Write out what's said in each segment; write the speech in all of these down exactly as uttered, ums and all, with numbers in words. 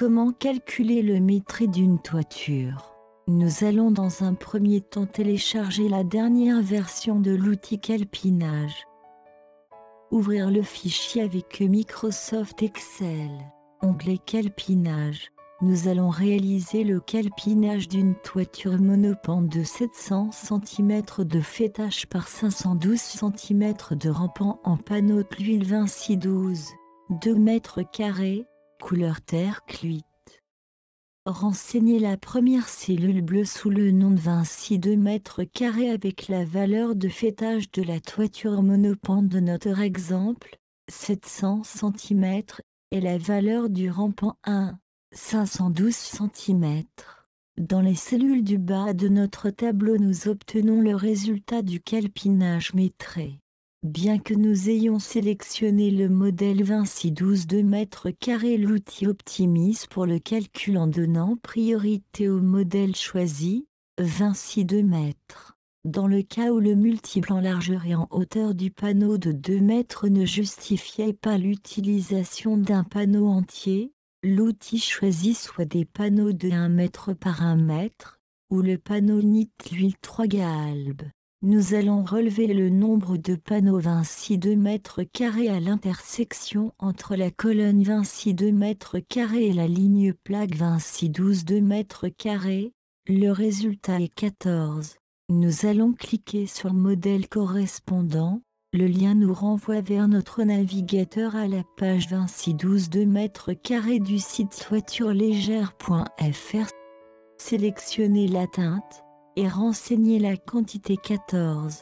Comment calculer le mètre d'une toiture? Nous allons dans un premier temps télécharger la dernière version de l'outil calpinage. Ouvrir le fichier avec Microsoft Excel. Onglet calpinage. Nous allons réaliser le calpinage d'une toiture monopente de sept cents centimètres de faîtage par cinq cent douze centimètres de rampant en panneau d'huile Vinci douze, deux mètres carrés, couleur terre cuite. Renseignez la première cellule bleue sous le nom de Vinci deux mètres carrés avec la valeur de faîtage de la toiture monopente de notre exemple, sept cents centimètres, et la valeur du rampant un, cinq cent douze centimètres. Dans les cellules du bas de notre tableau, nous obtenons le résultat du calpinage métré. Bien que nous ayons sélectionné le modèle Vinci douze deux mètres carrés, l'outil optimise pour le calcul en donnant priorité au modèle choisi, Vinci deux mètres. Dans le cas où le multiple en largeur et en hauteur du panneau de deux mètres ne justifiait pas l'utilisation d'un panneau entier, l'outil choisi soit des panneaux de un mètre par un mètre, ou le panneau N I T l'huile trois galbes. Nous allons relever le nombre de panneaux Vinci deux mètres carrés à l'intersection entre la colonne Vinci deux mètres carrés et la ligne plaque Vinci douze deux mètres carrés. Le résultat est quatorze. Nous allons cliquer sur le modèle correspondant. Le lien nous renvoie vers notre navigateur à la page Vinci douze deux mètres carrés du site toiturelegère point F R. Sélectionnez la teinte et renseignez la quantité quatorze.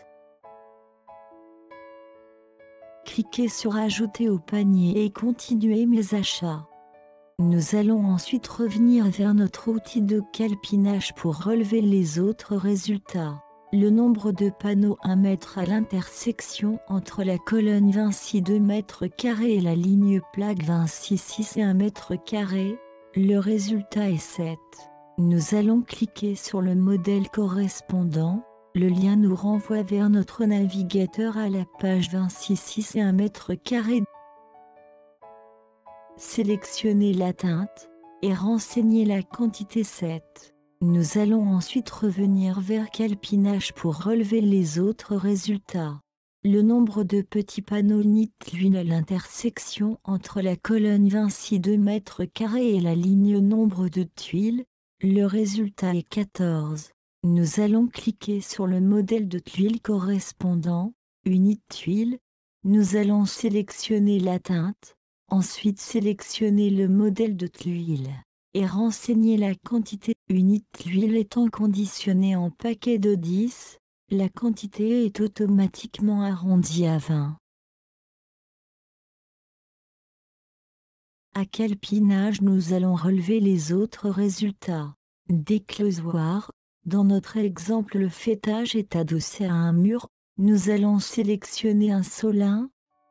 Cliquez sur Ajouter au panier et continuez mes achats. Nous allons ensuite revenir vers notre outil de calpinage pour relever les autres résultats. Le nombre de panneaux un mètre à l'intersection entre la colonne Vinci deux mètres carrés et la ligne plaque Vinci six et un mètre carré. Le résultat est sept. Nous allons cliquer sur le modèle correspondant. Le lien nous renvoie vers notre navigateur à la page Vinci six et un mètre carré. Sélectionnez la teinte et renseignez la quantité sept. Nous allons ensuite revenir vers calpinage pour relever les autres résultats. Le nombre de petits panneaux N I T l'huile à l'intersection entre la colonne Vinci deux mètres carrés et la ligne nombre de tuiles. Le résultat est quatorze. Nous allons cliquer sur le modèle de tuile correspondant, unité tuile. Nous allons sélectionner la teinte, ensuite sélectionner le modèle de tuile et renseigner la quantité. Unité tuile étant conditionnée en paquet de dix, la quantité est automatiquement arrondie à vingt. À calpinage, nous allons relever les autres résultats. Déclosoir. Dans notre exemple, le faîtage est adossé à un mur. Nous allons sélectionner un solin.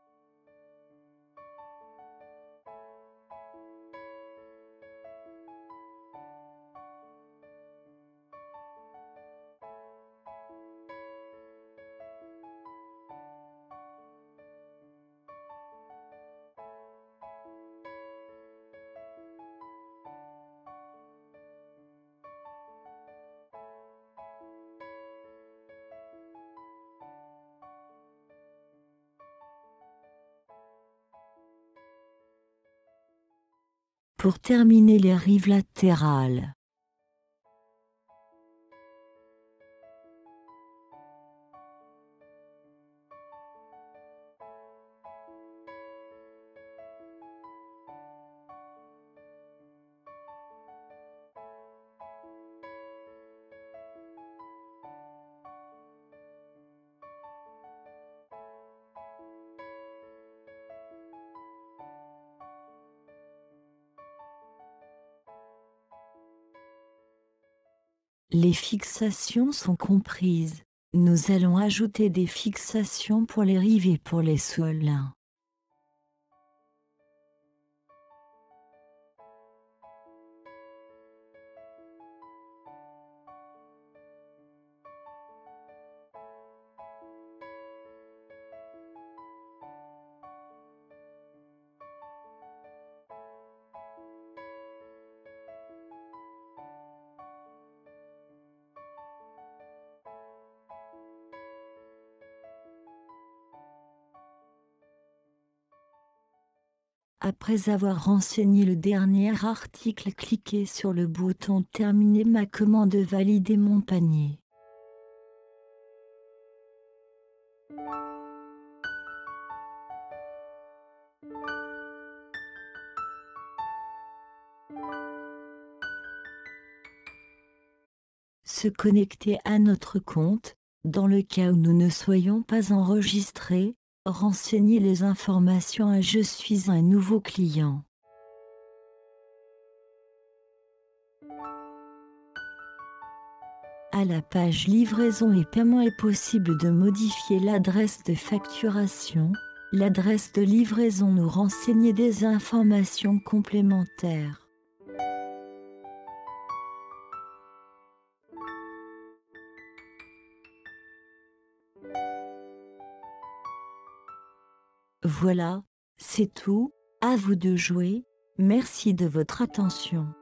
Pour terminer les rives latérales. Les fixations sont comprises. Nous allons ajouter des fixations pour les rives et pour les solins. Après avoir renseigné le dernier article, cliquez sur le bouton Terminer ma commande, valider mon panier. Se connecter à notre compte, dans le cas où nous ne soyons pas enregistrés, renseigner les informations à Je suis un nouveau client. À la page Livraison et paiement est possible de modifier l'adresse de facturation. L'adresse de livraison nous renseigne des informations complémentaires. Voilà, c'est tout, à vous de jouer, merci de votre attention.